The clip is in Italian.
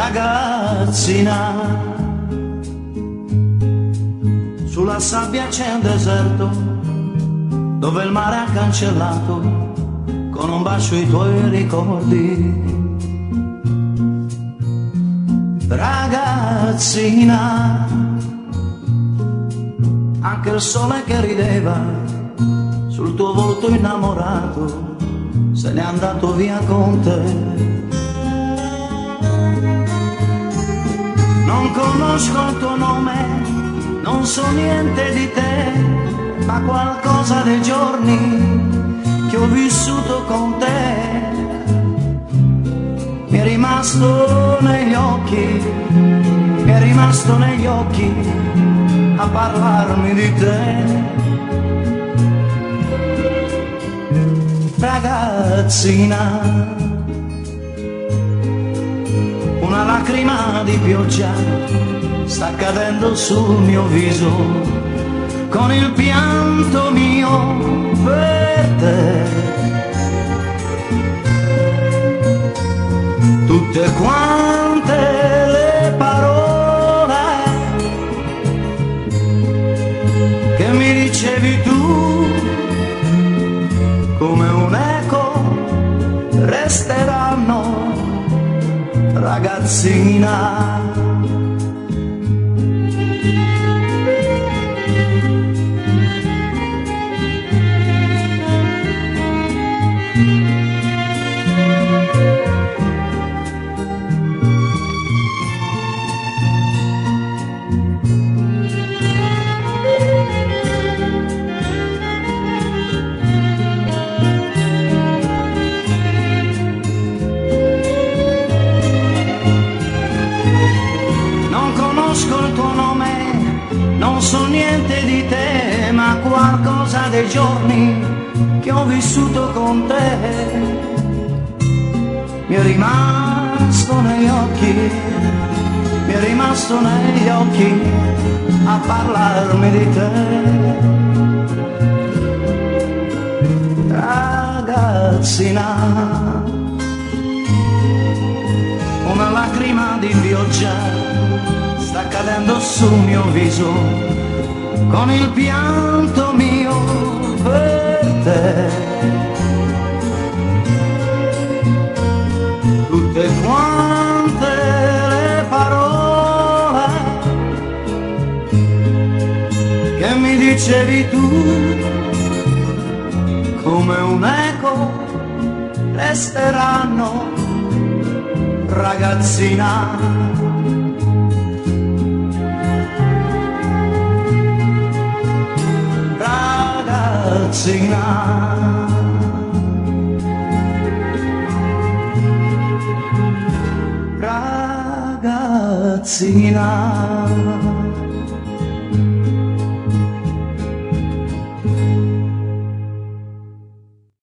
ragazzina. Sulla sabbia c'è un deserto dove il mare ha cancellato con un bacio i tuoi ricordi. Ragazzina, anche il sole che rideva sul tuo volto innamorato se n'è andato via con te. Non conosco il tuo nome, non so niente di te, ma qualcosa dei giorni che ho vissuto con te mi è rimasto negli occhi, mi è rimasto negli occhi a parlarmi di te. Ragazzina, una lacrima di pioggia sta cadendo sul mio viso con il pianto mio per te. Tutte quante le parole che mi dicevi tu come un eco resteranno, ragazzina. Il tuo nome, non so niente di te, ma qualcosa dei giorni che ho vissuto con te mi è rimasto negli occhi, mi è rimasto negli occhi a parlarmi di te. Ragazzina, una lacrima di pioggia sta cadendo sul mio viso con il pianto mio per te. Tutte quante le parole che mi dicevi tu come un eco resteranno, ragazzina. Ragazzina, ragazzina.